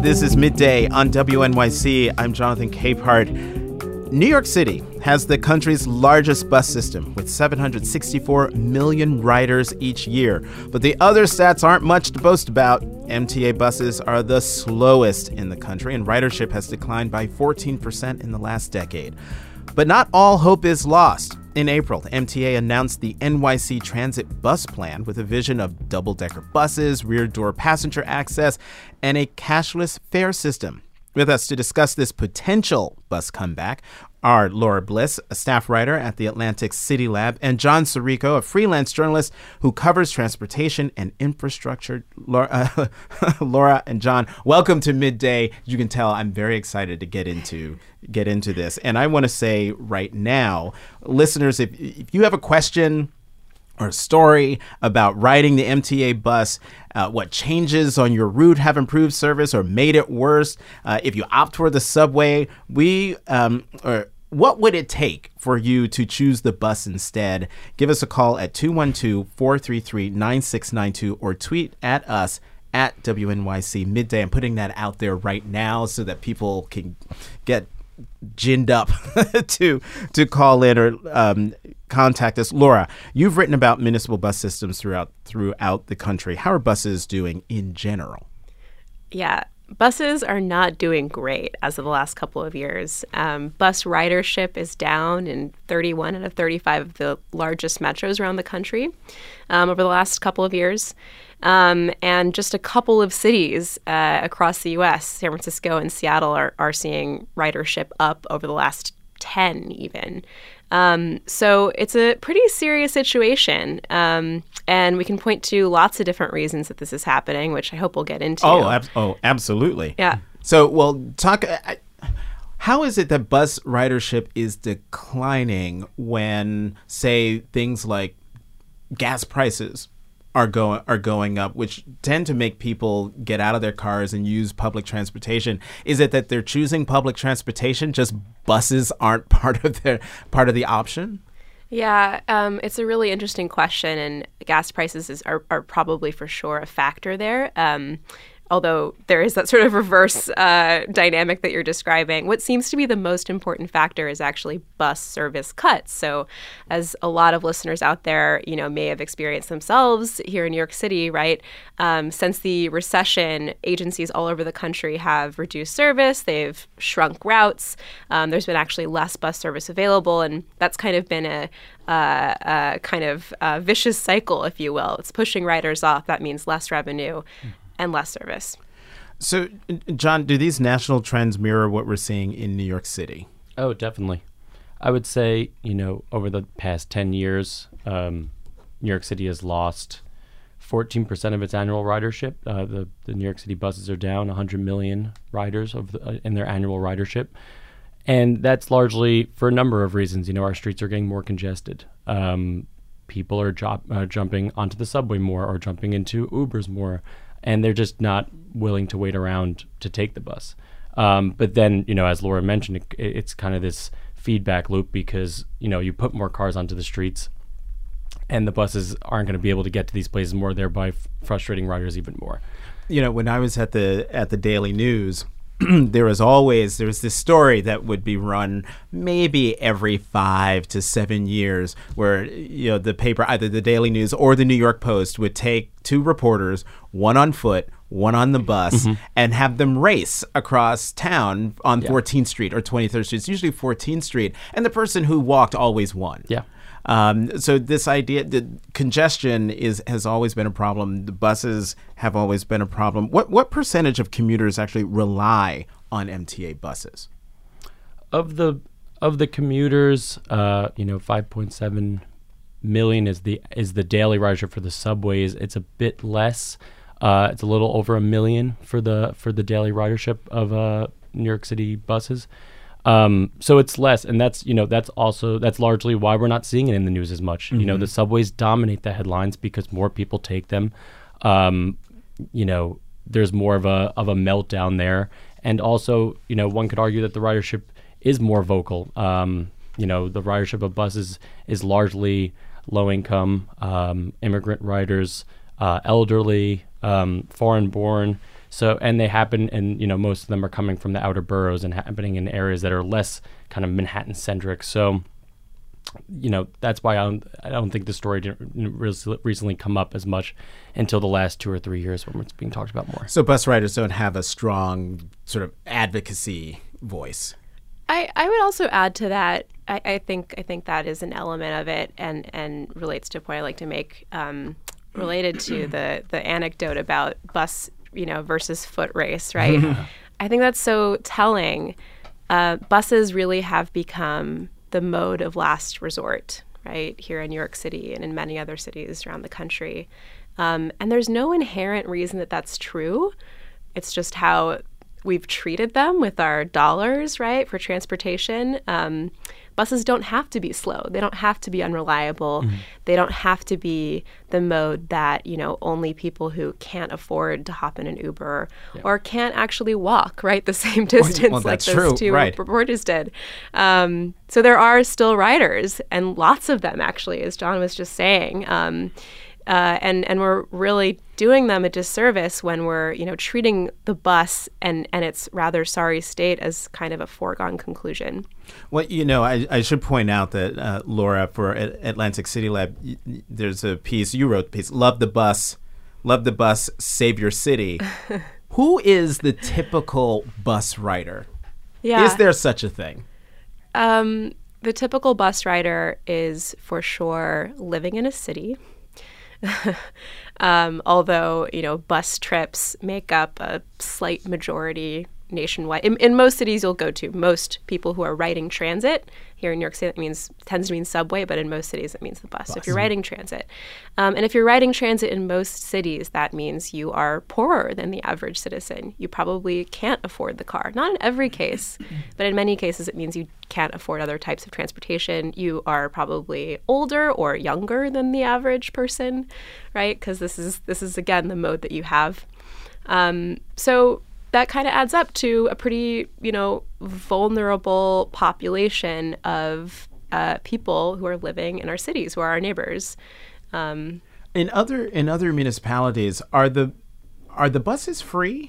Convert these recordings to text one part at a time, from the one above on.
This is Midday on WNYC. I'm Jonathan Capehart. New York City has the country's largest bus system with 764 million riders each year. But the other stats aren't much to boast about. MTA buses are the slowest in the country, and ridership has declined by 14% in the last decade. But not all hope is lost. In April, the MTA announced the NYC Transit Bus Plan with a vision of double-decker buses, rear-door passenger access, and a cashless fare system. With us to discuss this potential bus comeback are Laura Bliss, a staff writer at the Atlantic City Lab, and John Sirico, a freelance journalist who covers transportation and infrastructure. Laura and John, welcome to Midday. You can tell I'm very excited to get into this. And I want to say right now, listeners, if you have a question or a story about riding the MTA bus, what changes on your route have improved service or made it worse, if you opt for the subway, what would it take for you to choose the bus instead? Give us a call at 212-433-9692 or tweet at us at WNYC Midday. I'm putting that out there right now so that people can get ginned up to call in or contact us. Laura, you've written about municipal bus systems throughout the country. How are buses doing in general? Yeah, buses are not doing great as of the last couple of years. Bus ridership is down in 31 out of 35 of the largest metros around the country over the last couple of years. And just a couple of cities across the U.S., San Francisco and Seattle, are seeing ridership up over the last 10 even. So it's a pretty serious situation. And we can point to lots of different reasons that this is happening, which I hope we'll get into. Oh, absolutely. Yeah. So, how is it that bus ridership is declining when, say, things like gas prices are going up, which tend to make people get out of their cars and use public transportation? Is it that they're choosing public transportation, just buses aren't part of the option? Yeah, it's a really interesting question, and gas prices are probably for sure a factor there. Although there is that sort of reverse dynamic that you're describing. What seems to be the most important factor is actually bus service cuts. So as a lot of listeners out there, may have experienced themselves here in New York City, right? Since the recession, agencies all over the country have reduced service. They've shrunk routes. There's been actually less bus service available. And that's kind of been a kind of vicious cycle, if you will. It's pushing riders off. That means less revenue and less service. So, John, do these national trends mirror what we're seeing in New York City? Oh, definitely. I would say, over the past 10 years, New York City has lost 14% of its annual ridership. The New York City buses are down 100 million riders in their annual ridership. And that's largely for a number of reasons. Our streets are getting more congested. People are jumping onto the subway more or jumping into Ubers more. And they're just not willing to wait around to take the bus. But then, as Laura mentioned, it's kind of this feedback loop because, you put more cars onto the streets and the buses aren't going to be able to get to these places more, thereby frustrating riders even more. When I was at the Daily News, there was this story that would be run maybe every 5 to 7 years where, the paper, either the Daily News or the New York Post, would take two reporters, one on foot, one on the bus, and have them race across town on 14th Street or 23rd Street. It's usually 14th Street. And the person who walked always won. Yeah. So this idea that congestion has always been a problem. The buses have always been a problem. What percentage of commuters actually rely on MTA buses? Of the commuters, 5.7 million is the daily ridership for the subways. It's a bit less. It's a little over 1 million for the daily ridership of New York City buses. So it's less, and that's largely why we're not seeing it in the news as much. Mm-hmm. The subways dominate the headlines because more people take them. There's more of a meltdown there, and also, one could argue that the ridership is more vocal. The ridership of buses is largely low income, immigrant riders, elderly, foreign born. So, and they happen, and most of them are coming from the outer boroughs and happening in areas that are less kind of Manhattan centric. So, that's why I don't think the story didn't recently come up as much until the last 2 or 3 years when it's being talked about more. So bus riders don't have a strong sort of advocacy voice. I would also add to that. I think that is an element of it, and relates to a point I like to make related to the anecdote about bus versus foot race, right? I think that's so telling. Buses really have become the mode of last resort, right, here in New York City and in many other cities around the country. And there's no inherent reason that that's true. It's just how we've treated them with our dollars, right, for transportation. Buses don't have to be slow. They don't have to be unreliable. They don't have to be the mode that, only people who can't afford to hop in an Uber or can't actually walk, right, the same distance like those two reporters did. So there are still riders, and lots of them, actually, as John was just saying. And we're really doing them a disservice when we're, treating the bus and its rather sorry state as kind of a foregone conclusion. Well, I should point out that, Laura, for Atlantic City Lab, there's a piece, you wrote the piece, Love the Bus, Save Your City. Who is the typical bus rider? Yeah. Is there such a thing? The typical bus rider is for sure living in a city. Although, bus trips make up a slight majority nationwide. In most cities you'll go to, most people who are riding transit, here in New York City that tends to mean subway, but in most cities it means the bus. So if you're riding transit. And if you're riding transit in most cities, that means you are poorer than the average citizen. You probably can't afford the car. Not in every case, but in many cases it means you can't afford other types of transportation. You are probably older or younger than the average person, right? Because this is again the mode that you have. So that kind of adds up to a pretty, vulnerable population of people who are living in our cities, who are our neighbors. In other municipalities, are the buses free?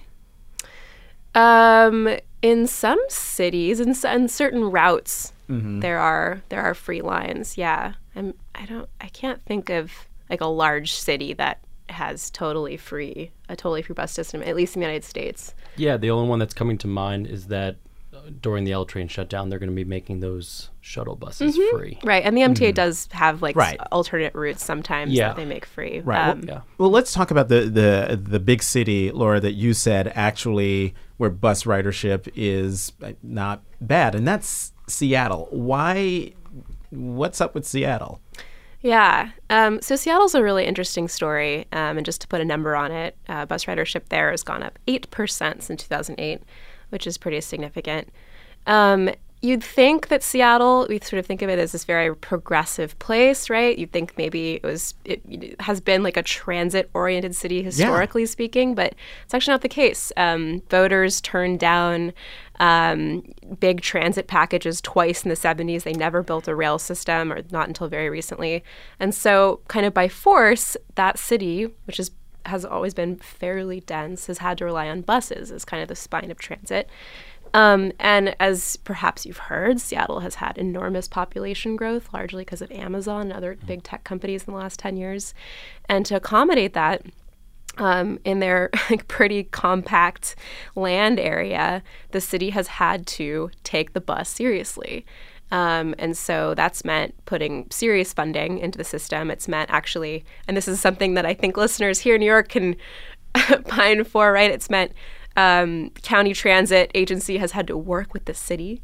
In some cities, in certain routes, there are free lines. Yeah, I can't think of like a large city that has a totally free bus system, at least in the United States. Yeah, the only one that's coming to mind is that during the L train shutdown, they're going to be making those shuttle buses free. Right, and the MTA does have alternate routes sometimes that they make free. Right. Well, let's talk about the big city, Laura, that you said actually where bus ridership is not bad, and that's Seattle. Why? What's up with Seattle? Yeah. So Seattle's a really interesting story. And just to put a number on it, bus ridership there has gone up 8% since 2008, which is pretty significant. You'd think that Seattle, we sort of think of it as this very progressive place, right? You'd think maybe it has been like a transit-oriented city historically speaking, but it's actually not the case. Voters turned down big transit packages twice in the 70s. They never built a rail system, or not until very recently. And so kind of by force, that city, which has always been fairly dense, has had to rely on buses as kind of the spine of transit. And as perhaps you've heard, Seattle has had enormous population growth, largely because of Amazon and other big tech companies in the last 10 years. And to accommodate that, in their pretty compact land area, the city has had to take the bus seriously. And so that's meant putting serious funding into the system. It's meant actually, and this is something that I think listeners here in New York can pine for, right? It's meant county transit agency has had to work with the city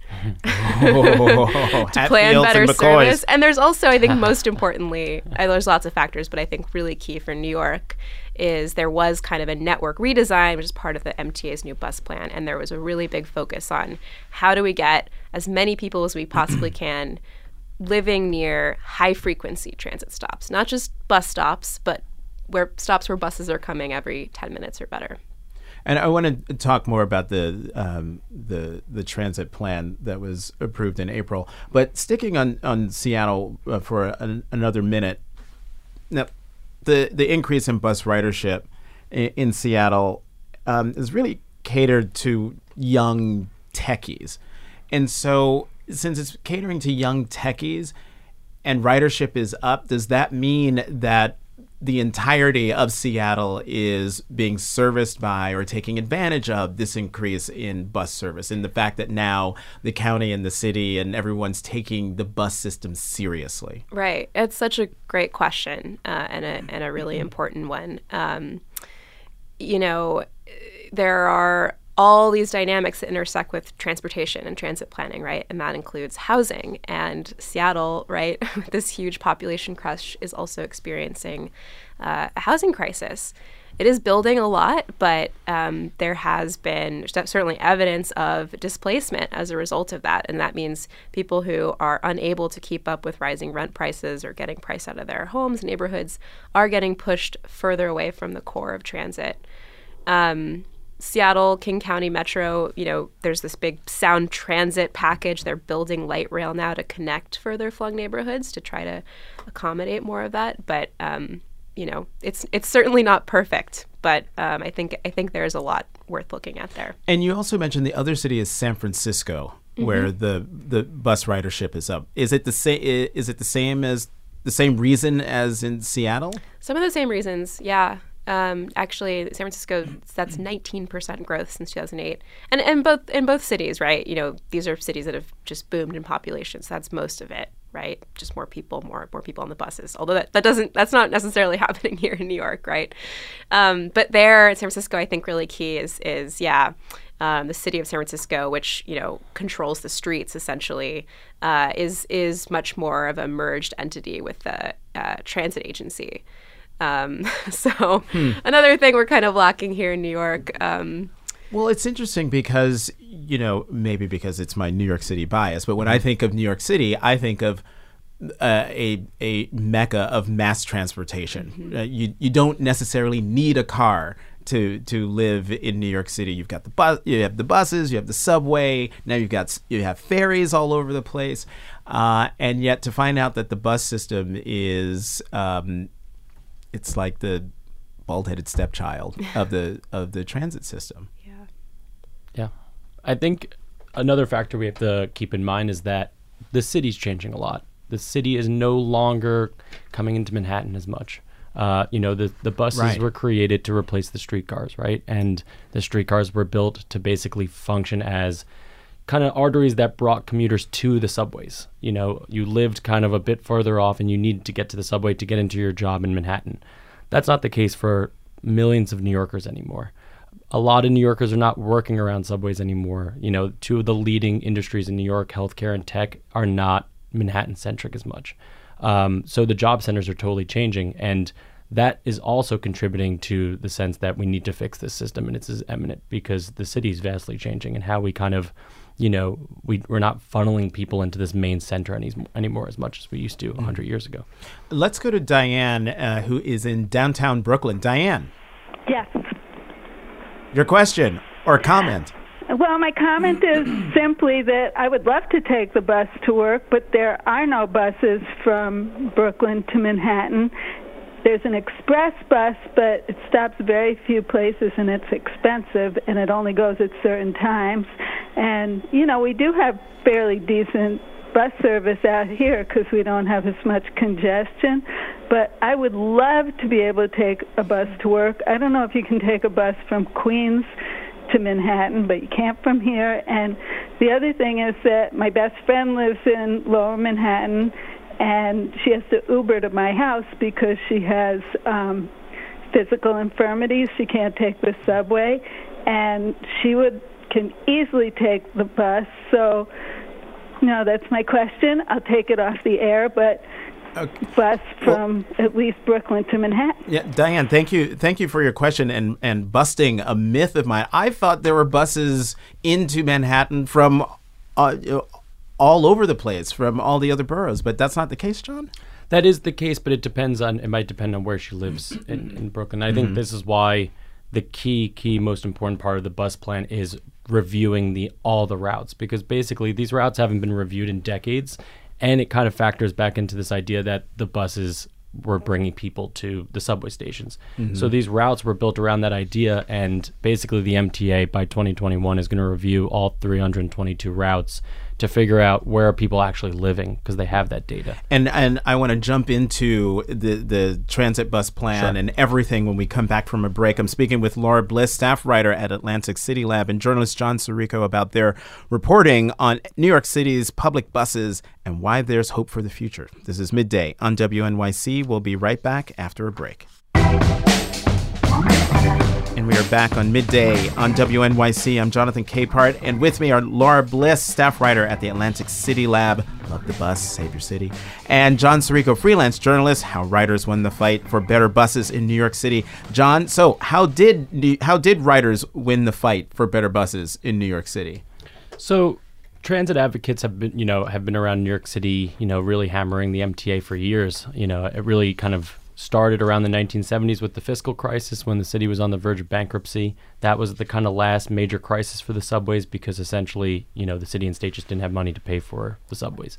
to plan better service. And there's also, I think most importantly, there's lots of factors, but I think really key for New York is there was kind of a network redesign, which is part of the MTA's new bus plan. And there was a really big focus on how do we get as many people as we possibly can living near high-frequency transit stops, not just bus stops, but stops where buses are coming every 10 minutes or better. And I want to talk more about the transit plan that was approved in April. But sticking on Seattle for another minute, now the increase in bus ridership in Seattle is really catered to young techies. And so since it's catering to young techies and ridership is up, does that mean that the entirety of Seattle is being serviced by or taking advantage of this increase in bus service and the fact that now the county and the city and everyone's taking the bus system seriously? Right. It's such a great question and a really important one. There are all these dynamics that intersect with transportation and transit planning, right? And that includes housing. And Seattle, right, this huge population crush, is also experiencing a housing crisis. It is building a lot, but there has been certainly evidence of displacement as a result of that. And that means people who are unable to keep up with rising rent prices or getting priced out of their homes, neighborhoods, are getting pushed further away from the core of transit. Seattle, King County Metro, there's this big sound transit package. They're building light rail now to connect further flung neighborhoods to try to accommodate more of that. But, it's certainly not perfect. But I think there's a lot worth looking at there. And you also mentioned the other city is San Francisco, where the bus ridership is up. Is it the same reason as in Seattle? Some of the same reasons, yeah. Actually, San Francisco, that's 19% growth since 2008, and in both cities, right? These are cities that have just boomed in population, so that's most of it, right? Just more people on the buses. Although that's not necessarily happening here in New York, right? But there in San Francisco, I think really key is the city of San Francisco, which controls the streets essentially, is much more of a merged entity with the transit agency. So another thing we're kind of lacking here in New York. Well, it's interesting because, maybe because it's my New York City bias, but when I think of New York City, I think of a mecca of mass transportation. You don't necessarily need a car to live in New York City. You've got you have the buses, you have the subway. Now you have ferries all over the place, and yet to find out that the bus system is it's like the bald-headed stepchild of the transit system. Yeah. I think another factor we have to keep in mind is that the city's changing a lot. The city is no longer coming into Manhattan as much. The buses were created to replace the streetcars, right? And the streetcars were built to basically function as kind of arteries that brought commuters to the subways. You lived kind of a bit further off and you needed to get to the subway to get into your job in Manhattan. That's not the case for millions of New Yorkers anymore. A lot of New Yorkers are not working around subways anymore. Two of the leading industries in New York, healthcare and tech, are not Manhattan-centric as much. So the job centers are totally changing, and that is also contributing to the sense that we need to fix this system, and it's as eminent because the city is vastly changing and how we kind of we're not funneling people into this main center anymore as much as we used to 100 years ago. Let's go to Diane, who is in downtown Brooklyn. Diane. Yes. Your question or comment? Well, my comment is simply that I would love to take the bus to work, but there are no buses from Brooklyn to Manhattan. There's an express bus, but it stops very few places, and it's expensive, and it only goes at certain times. And, we do have fairly decent bus service out here because we don't have as much congestion. But I would love to be able to take a bus to work. I don't know if you can take a bus from Queens to Manhattan, but you can't from here. And the other thing is that my best friend lives in Lower Manhattan, and she has to Uber to my house because she has physical infirmities. She can't take the subway, and she can easily take the bus. So, that's my question. I'll take it off the air, but bus from at least Brooklyn to Manhattan. Yeah, Diane, thank you for your question and busting a myth of mine. I thought there were buses into Manhattan from all over the place, from all the other boroughs, but that's not the case, John? That is the case, but it might depend on where she lives in Brooklyn. I think this is why the key most important part of the bus plan is reviewing all the routes, because basically these routes haven't been reviewed in decades, and it kind of factors back into this idea that the buses were bringing people to the subway stations. So these routes were built around that idea, and basically the MTA by 2021 is going to review all 322 routes to figure out where are people actually living, because they have that data. And I want to jump into the transit bus plan and everything when we come back from a break. I'm speaking with Laura Bliss, staff writer at Atlantic City Lab, and journalist John Sirico about their reporting on New York City's public buses and why there's hope for the future. This is Midday on WNYC. We'll be right back after a break. And we are back on Midday on WNYC. I'm Jonathan Capehart, and with me are Laura Bliss, staff writer at the Atlantic City Lab. Love the bus, save your city. And John Sirico, freelance journalist, how writers won the fight for better buses in New York City. John, so how did writers win the fight for better buses in New York City? So transit advocates have been around New York City, really hammering the MTA for years. It really kind of started around the 1970s with the fiscal crisis when the city was on the verge of bankruptcy. That was the kind of last major crisis for the subways, because essentially, the city and state just didn't have money to pay for the subways.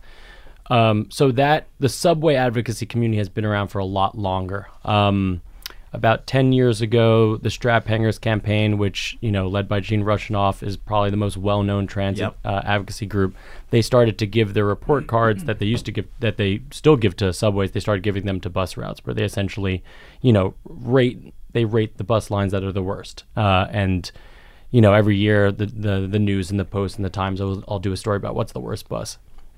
So that the subway advocacy community has been around for a lot longer. About 10 years ago, the Strap Hangers campaign, which, led by Gene Rushinoff, is probably the most well-known transit advocacy group. They started to give their report cards that they used to give, that they still give to subways. They started giving them to bus routes, where they essentially, rate the bus lines that are the worst. And every year the news and the Post and the Times will do a story about what's the worst bus.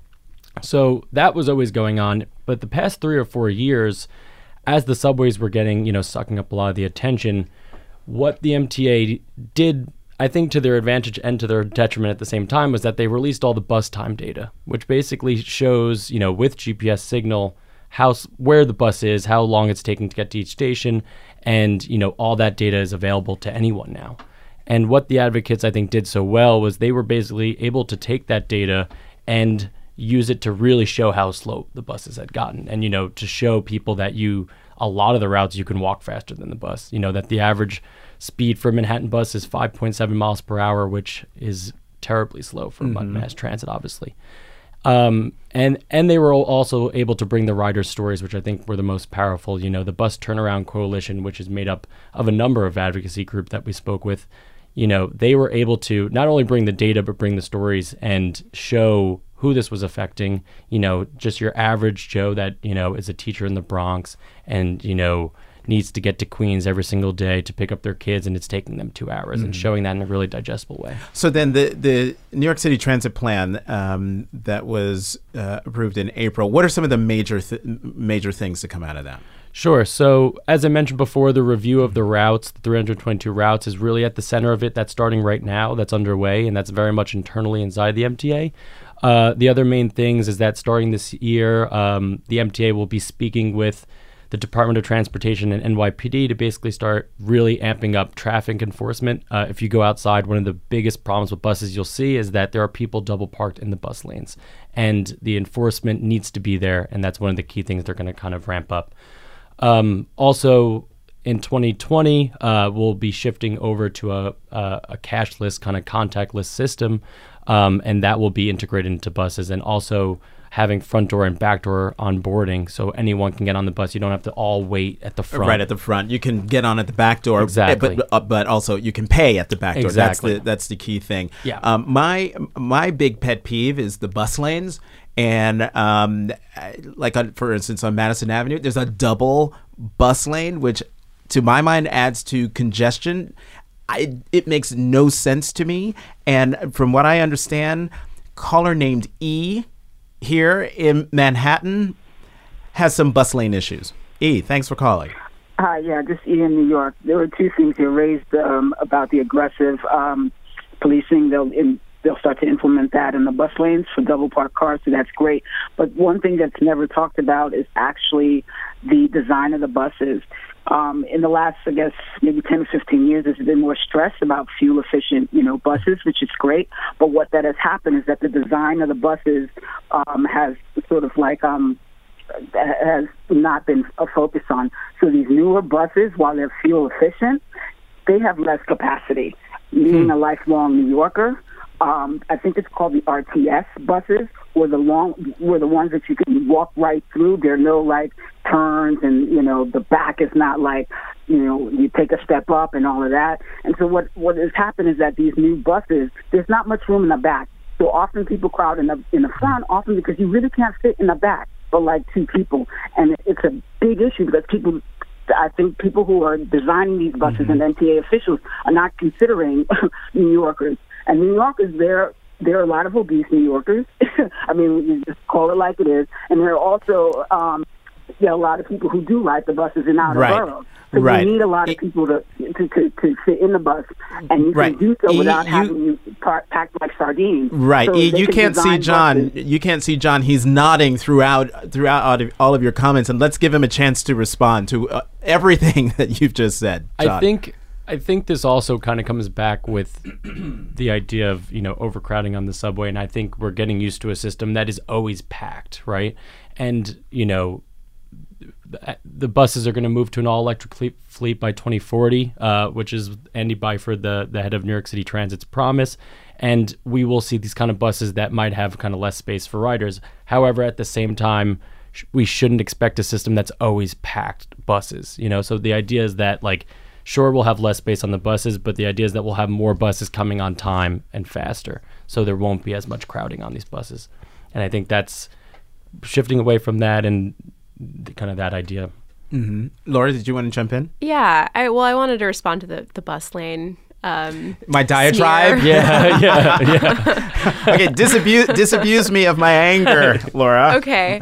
So that was always going on. But the past 3 or 4 years, as the subways were getting, sucking up a lot of the attention, what the MTA did, I think to their advantage and to their detriment at the same time, was that they released all the bus time data, which basically shows, with GPS signal, where the bus is, how long it's taking to get to each station, and, all that data is available to anyone now. And what the advocates, I think, did so well was they were basically able to take that data and use it to really show how slow the buses had gotten, and to show people that a lot of the routes you can walk faster than the bus. That the average speed for a Manhattan bus is 5.7 miles per hour, which is terribly slow for mass transit, obviously. And they were also able to bring the riders' stories, which I think were the most powerful. The Bus Turnaround Coalition, which is made up of a number of advocacy groups that we spoke with. They were able to not only bring the data, but bring the stories and show who this was affecting, just your average Joe that, is a teacher in the Bronx and, needs to get to Queens every single day to pick up their kids, and it's taking them 2 hours, and showing that in a really digestible way. So then the New York City Transit Plan that was approved in April, what are some of the major things to come out of that? Sure. So as I mentioned before, the review of the routes, the 322 routes, is really at the center of it. That's starting right now. That's underway, and that's very much internally inside the MTA. The other main things is that starting this year, the MTA will be speaking with the Department of Transportation and NYPD to basically start really amping up traffic enforcement. If you go outside, one of the biggest problems with buses you'll see is that there are people double parked in the bus lanes, and the enforcement needs to be there, and that's one of the key things they're going to kind of ramp up. Also, in 2020, we'll be shifting over to a cashless kind of contactless system, and that will be integrated into buses, and also having front door and back door onboarding, so anyone can get on the bus. You don't have to all wait at the front. Right at the front. You can get on at the back door, exactly. But also you can pay at the back door. Exactly. That's the key thing. Yeah. My big pet peeve is the bus lanes. And for instance, on Madison Avenue, there's a double bus lane, which to my mind adds to congestion. It makes no sense to me. And from what I understand, caller named E here in Manhattan has some bus lane issues. E, thanks for calling. Hi, just E in New York. There were two things you raised about the aggressive policing. They'll start to implement that in the bus lanes for double parked cars, so that's great. But one thing that's never talked about is actually the design of the buses. In the last, I guess, maybe 10 or 15 years, there's been more stress about fuel-efficient, buses, which is great. But what that has happened is that the design of the buses has sort of has not been a focus on. So these newer buses, while they're fuel-efficient, they have less capacity. Being a lifelong New Yorker, I think it's called the RTS buses, were the ones that you can walk right through. There are no like turns, and the back is not like you take a step up and all of that. And so what has happened is that these new buses, there's not much room in the back. So often people crowd in the front, often because you really can't fit in the back for like two people, and it's a big issue because I think people who are designing these buses and MTA officials are not considering New Yorkers. And New Yorkers, there are a lot of obese New Yorkers. I mean, you just call it like it is. And there are also a lot of people who do ride the buses in outer boroughs. So you need a lot of people to fit in the bus, and you can do so without having you packed like sardines. Right. So you can't see John. You can't see John. He's nodding throughout all of your comments, and let's give him a chance to respond to everything that you've just said, John. I think this also kind of comes back with the idea of, overcrowding on the subway. And I think we're getting used to a system that is always packed, right? And, the buses are going to move to an all-electric fleet by 2040, which is Andy Byford, the head of New York City Transit's promise. And we will see these kind of buses that might have kind of less space for riders. However, at the same time, we shouldn't expect a system that's always packed buses, So the idea is that, sure, we'll have less space on the buses, but the idea is that we'll have more buses coming on time and faster, so there won't be as much crowding on these buses. And I think that's shifting away from that and kind of that idea. Mm-hmm. Laura, did you want to jump in? Yeah, I wanted to respond to the bus lane. My diatribe? Yeah. Okay, disabuse me of my anger, Laura. Okay.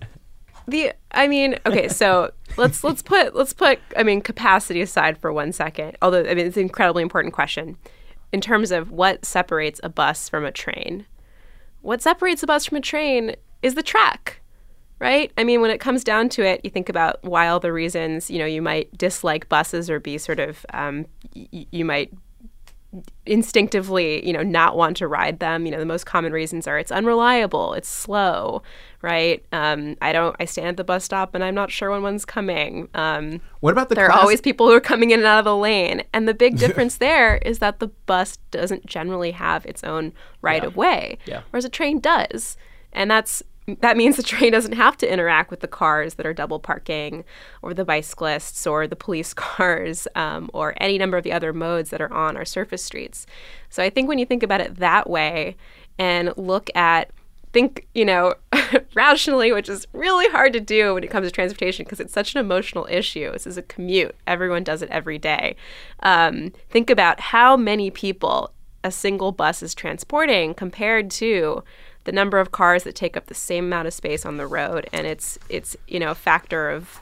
So let's put capacity aside for 1 second. Although it's an incredibly important question in terms of what separates a bus from a train. What separates a bus from a train is the track, right? I mean, when it comes down to it, you think about why all the reasons you might dislike buses or be sort of you might instinctively not want to ride them. The most common reasons are it's unreliable, it's slow, right? I stand at the bus stop and I'm not sure when one's coming. What about there are always people who are coming in and out of the lane, and the big difference there is that the bus doesn't generally have its own right of way, whereas a train does. And that means the train doesn't have to interact with the cars that are double parking, or the bicyclists, or the police cars, or any number of the other modes that are on our surface streets. So I think when you think about it that way and think rationally, which is really hard to do when it comes to transportation because it's such an emotional issue. This is a commute. Everyone does it every day. Think about how many people a single bus is transporting compared to the number of cars that take up the same amount of space on the road, and it's a factor of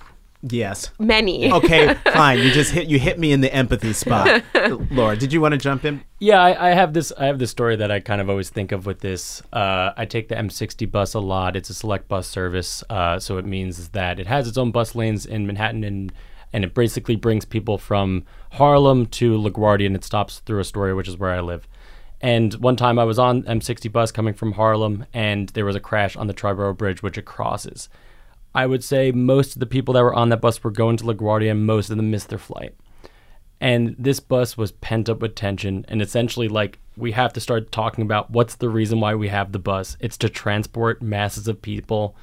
many. Okay, fine. You hit me in the empathy spot. Laura, did you want to jump in? Yeah, I have this story that I kind of always think of with this. I take the M60 bus a lot. It's a select bus service, so it means that it has its own bus lanes in Manhattan, and it basically brings people from Harlem to LaGuardia, and it stops through Astoria, which is where I live. And one time I was on M60 bus coming from Harlem, and there was a crash on the Triborough Bridge, which it crosses. I would say most of the people that were on that bus were going to LaGuardia, and most of them missed their flight. And this bus was pent up with tension, and essentially, we have to start talking about what's the reason why we have the bus. It's to transport masses of people,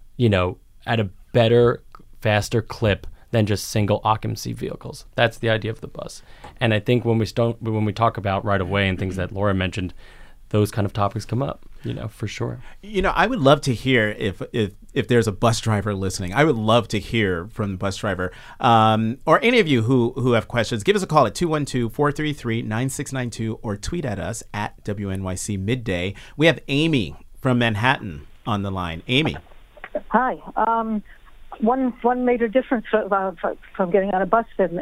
at a better, faster clip than just single occupancy vehicles. That's the idea of the bus. And I think when we talk about right of way and things that Laura mentioned, those kind of topics come up, for sure. I would love to hear if there's a bus driver listening. I would love to hear from the bus driver, or any of you who have questions. Give us a call at 212-433-9692 or tweet at us at WNYC Midday. We have Amy from Manhattan on the line. Amy. Hi. One major difference from getting on a bus and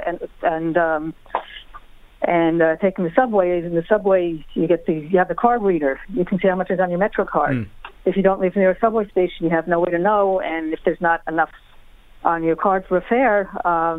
taking the subway is in the subway you have the card reader. You can see how much is on your Metro card. If you don't live near a subway station, you have no way to know, and if there's not enough on your card for a fare,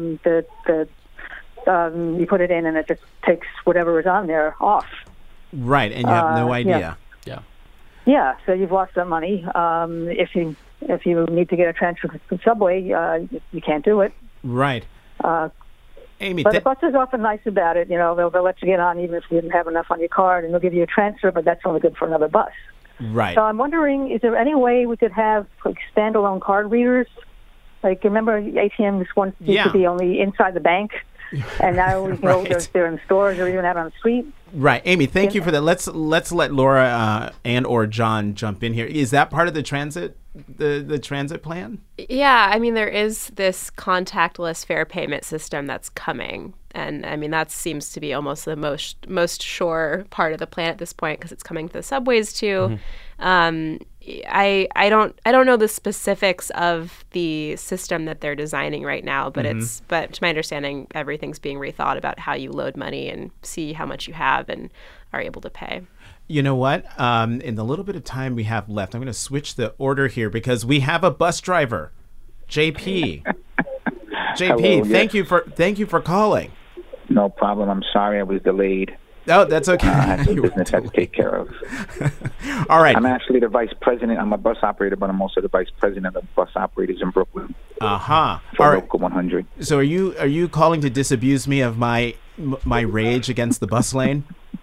you put it in and it just takes whatever is on there off. Right, and you have no idea. Yeah, so you've lost that money. If you need to get a transfer to the subway, you can't do it. Right. Amy, But the bus is often nice about it. They'll let you get on even if you didn't have enough on your card, and they'll give you a transfer, but that's only good for another bus. right. So I'm wondering, is there any way we could have standalone card readers? Like, remember ATMs once used to be only inside the bank, and now they're in stores or even out on the street. Right, Amy. Thank you for that. Let's let Laura and or John jump in here. Is that part of the transit plan? Yeah, I mean, there is this contactless fare payment system that's coming. And I mean, that seems to be almost the most sure part of the plan at this point because it's coming to the subways too. Mm-hmm. I don't know the specifics of the system that they're designing right now, but but to my understanding, everything's being rethought about how you load money and see how much you have and are able to pay. You know what? In the little bit of time we have left, I'm going to switch the order here because we have a bus driver, JP. JP, Hello, thank you for calling. No problem. I'm sorry I was delayed. Oh, that's okay. I had some business I had to take care of. All right. I'm actually the vice president. I'm a bus operator, but I'm also the vice president of bus operators in Brooklyn. For Local 100. So are you calling to disabuse me of my rage against the bus lane?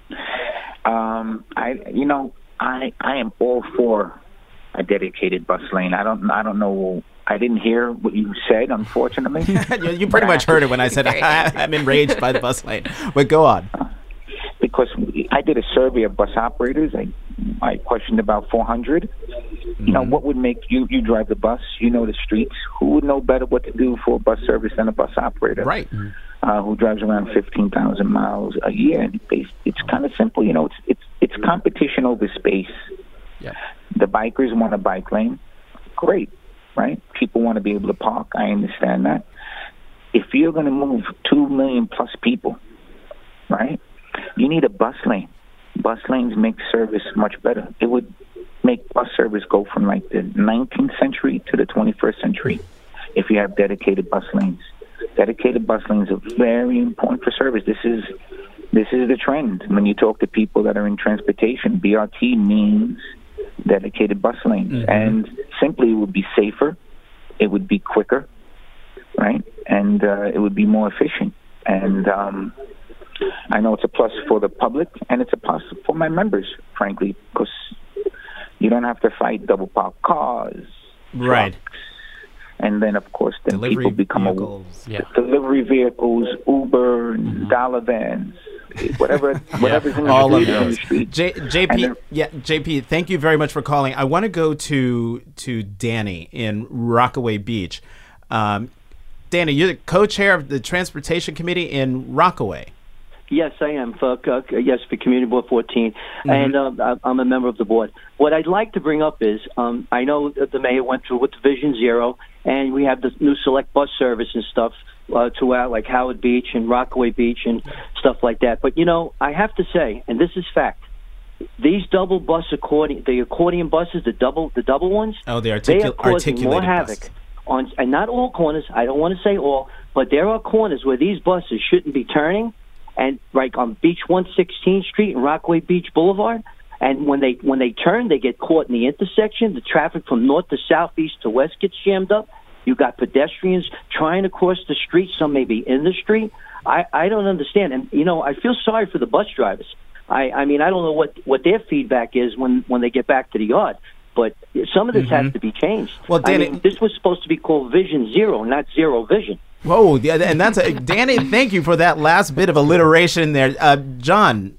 I am all for a dedicated bus lane. I don't know. I didn't hear what you said, unfortunately. You pretty much heard it when I said I'm enraged by the bus lane. But go on. Because I did a survey of bus operators. I questioned about 400. Mm-hmm. What would make you drive the bus? You know the streets. Who would know better what to do for a bus service than a bus operator? Right. Who drives around 15,000 miles a year. It's kind of simple. It's competition over space. Yeah. The bikers want a bike lane. Great, right? People want to be able to park. I understand that. If you're going to move 2 million plus people, right, you need a bus lane. Bus lanes make service much better. It would make bus service go from like the 19th century to the 21st century if you have dedicated bus lanes. Dedicated bus lanes are very important for service. This is the trend. When you talk to people that are in transportation, BRT means dedicated bus lanes. Mm-hmm. And simply it would be safer, it would be quicker, right? And it would be more efficient. And I know it's a plus for the public and it's a plus for my members, frankly, because you don't have to fight double parked cars, right? Trucks, and then, of course, then delivery people become delivery vehicles, Uber, and dollar vans, whatever's in all of the those. street. JP, thank you very much for calling. I want to go to Danny in Rockaway Beach. Danny, you're the co-chair of the Transportation Committee in Rockaway. Yes, I am. For Community Board 14, mm-hmm. and I'm a member of the board. What I'd like to bring up is I know that the mayor went through with Vision Zero, and we have the new select bus service and stuff throughout, like Howard Beach and Rockaway Beach and stuff like that. But, I have to say, and this is fact, these double bus accordion buses, the double ones, they are causing more havoc on, and not all corners. I don't want to say all, but there are corners where these buses shouldn't be turning. And like on Beach 116th Street and Rockaway Beach Boulevard, and when they turn, they get caught in the intersection. The traffic from north to south, east to west gets jammed up. You got pedestrians trying to cross the street. Some may be in the street. I don't understand, and I feel sorry for the bus drivers. I mean I don't know what their feedback is when they get back to the yard. But some of this has to be changed. Well, Danny, this was supposed to be called Vision Zero, not Zero Vision. Whoa, yeah, and that's Danny. Thank you for that last bit of alliteration there, John.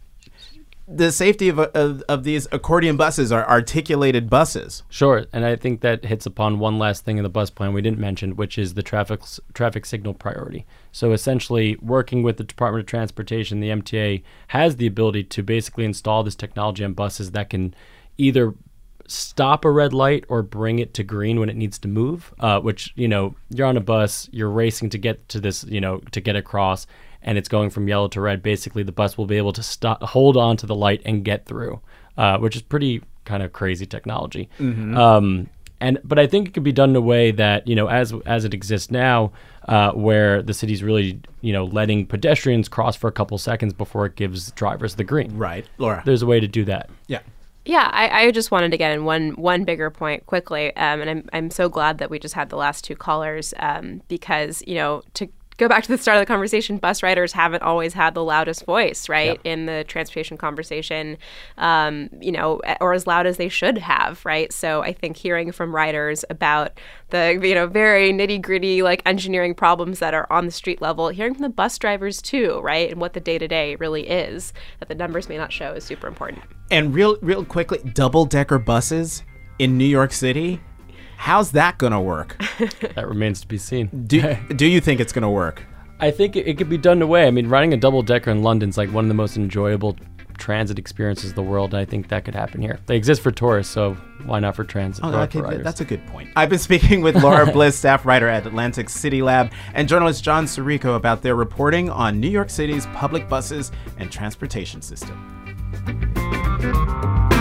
The safety of these accordion buses are articulated buses. Sure, and I think that hits upon one last thing in the bus plan we didn't mention, which is the traffic signal priority. So essentially, working with the Department of Transportation, the MTA has the ability to basically install this technology on buses that can either stop a red light or bring it to green when it needs to move, which, you're on a bus, you're racing to get to this, to get across, and it's going from yellow to red. Basically, the bus will be able to hold on to the light and get through, which is pretty kind of crazy technology. Mm-hmm. But I think it could be done in a way that, as it exists now, where the city's really, letting pedestrians cross for a couple seconds before it gives drivers the green. Right. Laura. There's a way to do that. Yeah. Yeah, I just wanted to get in one bigger point quickly, and I'm so glad that we just had the last two callers because to go back to the start of the conversation, bus riders haven't always had the loudest voice, right, in the transportation conversation, or as loud as they should have, right? So I think hearing from riders about the, very nitty-gritty, like, engineering problems that are on the street level, hearing from the bus drivers too, right, and what the day-to-day really is, that the numbers may not show, is super important. And real quickly, double-decker buses in New York City, how's that going to work? That remains to be seen. Do you think it's going to work? I think it could be done away. I mean, riding a double-decker in London's like one of the most enjoyable transit experiences in the world. I think that could happen here. They exist for tourists, so why not for transit? Okay, that's a good point. I've been speaking with Laura Bliss, staff writer at Atlantic City Lab, and journalist John Sirico about their reporting on New York City's public buses and transportation system.